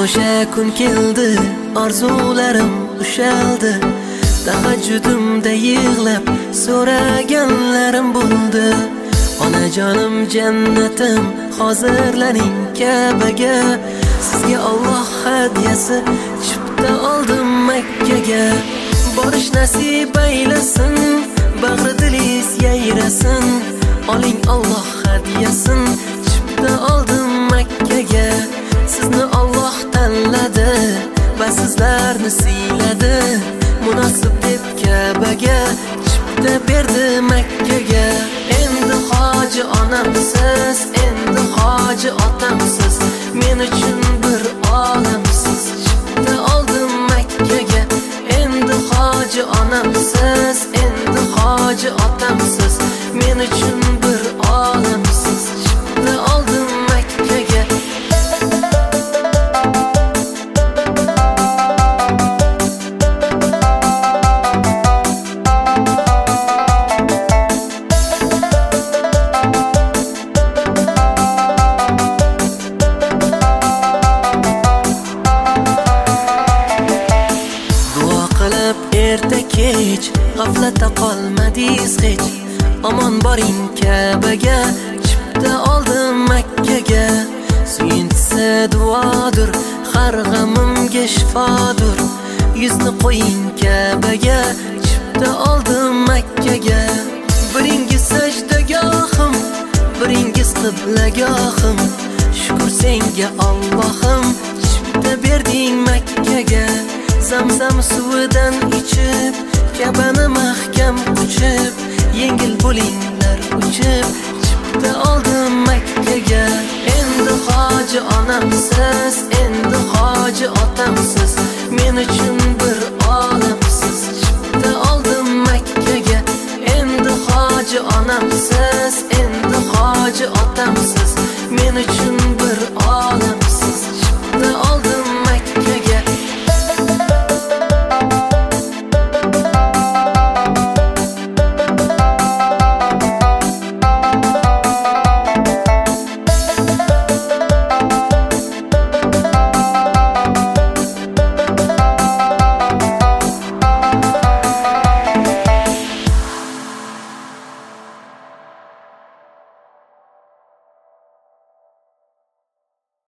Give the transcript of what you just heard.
o'sha kun keldi, orzularim ushaldi. Tahajjudimda yig'lab so'raganlarim bo'ldi. Onajonim jannatim, hozirlaning Ka'baga. Sizga Alloh hadyasi, chipta oldim Makkaga. Borish nasib aylasin, bag'ri dilingiz yayrasin. Oling Alloh hadyasin, chipta oldim Makkaga. Sizni Alloh tanladi va sizlarni siyladi. Munosib deb Ka'baga chipta berdi Makkaga. Endi hoji onamsiz, endi hoji otamsiz, men uchun bir olamsiz. Chipta oldim Makkaga. Endi hoji onamsiz, endi hoji otamsiz, men uchun bir olamsiz. Chipta oldim Makkaga. Erta kech g'aflatda qolmadingiz hech. Omon boring Ka'baga, chipta oldim Makkaga. Suyintisi duodur, har g'amimga shifodur. Yuzni qo'ying Ka'baga, chipta oldim Makkaga. Biringiz sajdagohim, biringiz qiblagohim. Shukr senga Allohim, chipta berding Makkaga. Zamzam suvidan ichib, Ka'bani mahkam quchib, yengil bo'linglar uchib, chipta oldim Makkaga. Endi hoji onamsiz, endi hoji otamsiz, men uchun bir olamsiz. Chipta oldim Makkaga. Endi hoji onamsiz, endi hoji otamsiz, men uchun bir olamsiz.